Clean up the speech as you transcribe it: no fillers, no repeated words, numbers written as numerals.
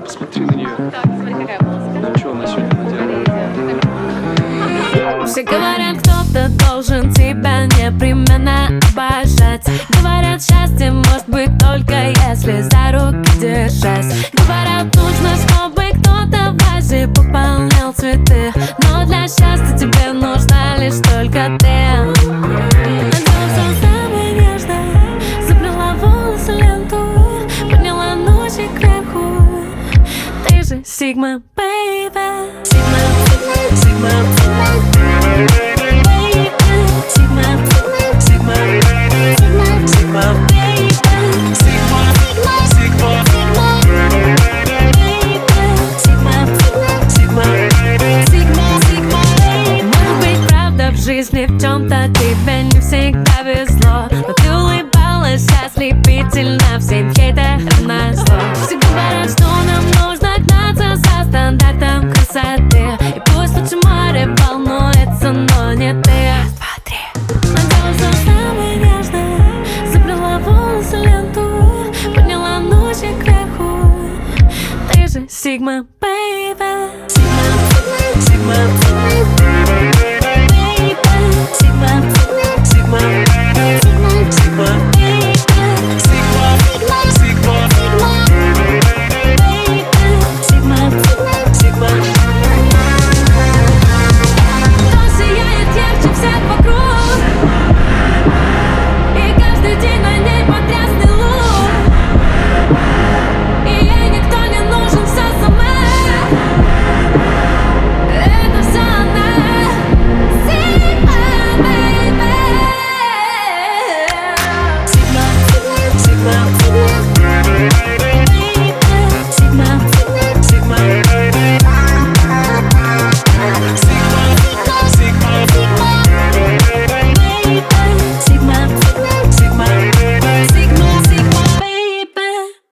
Посмотри на нее. Так, смотри, какая полоска. Ну что она сегодня надела? Все говорят, кто-то должен тебя непременно обожать. Говорят, счастье может быть только если за руки держась. Говорят, нужно, чтобы кто-то в вазе пополнял цветы. Но для счастья тебе нужна лишь только ты. Надела все самое нежное, заплела волосы ленту, подняла носик кверху. Ты же Sigma, baby. Sigma, Sigma, в жизни в чем-то тебе не всегда везло, но ты улыбалась ослепительно всем хейтерам назло. Все говорят, что нам нужно гнаться за стандартом красоты, и пусть лучше море волнуется, но не ты. Два, три. Надела все самое нежное, заплела волосы ленту, подняла носик кверху. Ты же Sigma, baby. Sigma, Sigma, Sigma.